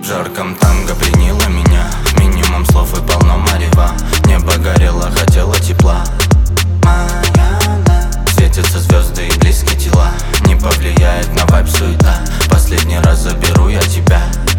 В жарком танго пленила меня, минимум слов и полно марева. Небо горело, хотело тепла. Светятся звезды и близкие тела. Не повлияет на вайб суета. Последний раз заберу я тебя.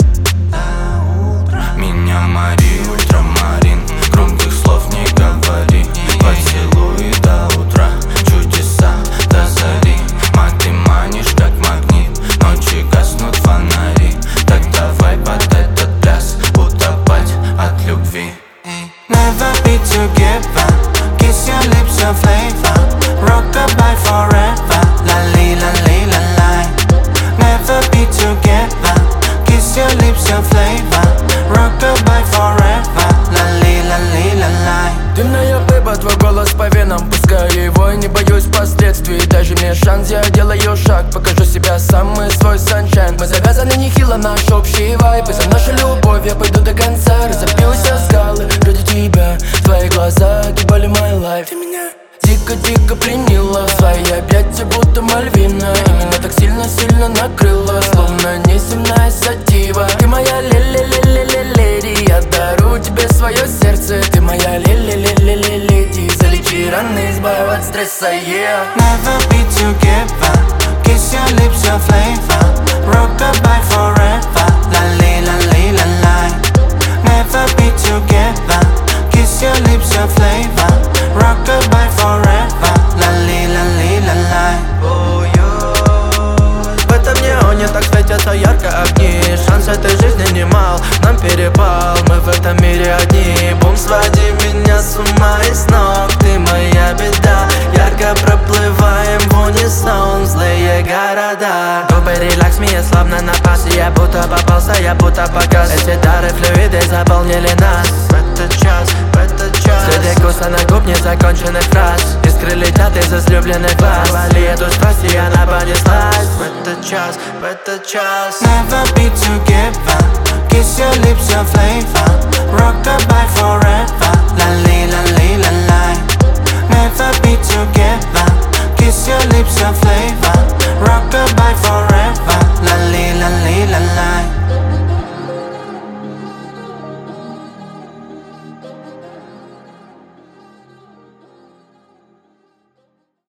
Меня мари, ультрамарин. Громких слов не говори. Поцелуй до утра, чудеса до зари. Ты манишь как магнит, ночи гаснут фонари. Так давай под этот пляс утопать от любви. Never be together, kiss your lips your flavor. Rockabye forever, la li la li la la. Never be together, kiss your lips your flavor. Rockabye forever, la li la li la la. Дымная бэба, твой голос по венам. Пускаю его и не боюсь последствий. Дай же мне шанс, я делаю шаг. Покажу себя самый свой саншайн. Мы завязаны нехило, наш общий вайб. И за нашу любовь я пойду до конца. Разопилась о скалы ради тебя. Твои глаза гибали my life. Ты меня дико-дико пленила в свои объятия, будто Мальвина. И меня так сильно-сильно накрыла, словно неземная сатива. Ты моя леди, я дарю тебе свое сердце. Ты моя леди, залечи раны, избавь от стресса, yeah. Never be together, kiss your lips your flavor. Rockabye forever, la li la li la la. Never be together, kiss your lips your flavor. Rockabye forever, la li la li la la. В этом неоне так светятся ярко огни. Шанс этой жизни немал, нам перепал. Мы в этом мире одни. Бум, своди меня с ума и с ног. Ты моя беда, ярко проплываем в унисон злые города. Губы релакс, меня словно на пасе. Я будто попался, я будто погас. Эти дары флюиды заполнили нас. В этот час следы вкуса на губ незаконченных фраз. Искры летят из излюбленных глаз. Вали эту страсть, и она понеслась. В этот час Never be together, kiss your lips your flavor.